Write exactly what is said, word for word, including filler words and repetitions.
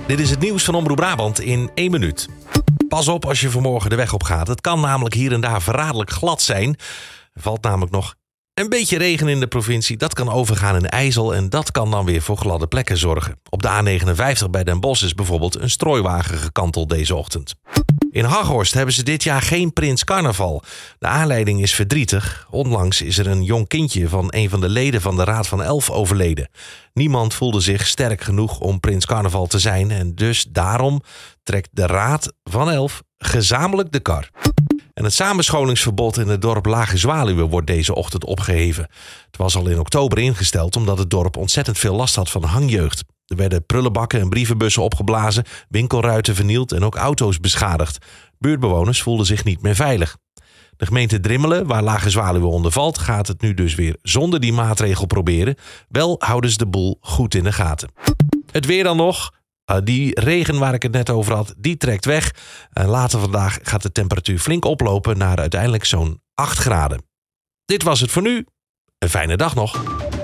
Dit is het nieuws van Omroep Brabant in één minuut. Pas op als je vanmorgen de weg op gaat. Het kan namelijk hier en daar verraderlijk glad zijn. Er valt namelijk nog een beetje regen in de provincie. Dat kan overgaan in ijzel en dat kan dan weer voor gladde plekken zorgen. Op de A negenenvijftig bij Den Bosch is bijvoorbeeld een strooiwagen gekanteld deze ochtend. In Haghorst hebben ze dit jaar geen Prins Carnaval. De aanleiding is verdrietig. Onlangs is er een jong kindje van een van de leden van de Raad van Elf overleden. Niemand voelde zich sterk genoeg om Prins Carnaval te zijn en dus daarom trekt de Raad van Elf gezamenlijk de kar. En het samenscholingsverbod in het dorp Lage Zwaluwe wordt deze ochtend opgeheven. Het was al in oktober ingesteld omdat het dorp ontzettend veel last had van hangjeugd. Er werden prullenbakken en brievenbussen opgeblazen, winkelruiten vernield en ook auto's beschadigd. Buurtbewoners voelden zich niet meer veilig. De gemeente Drimmelen, waar Lage Zwaluwe onder valt, gaat het nu dus weer zonder die maatregel proberen. Wel houden ze de boel goed in de gaten. Het weer dan nog. Uh, die regen waar ik het net over had, die trekt weg. Uh, later vandaag gaat de temperatuur flink oplopen naar uiteindelijk zo'n acht graden. Dit was het voor nu. Een fijne dag nog.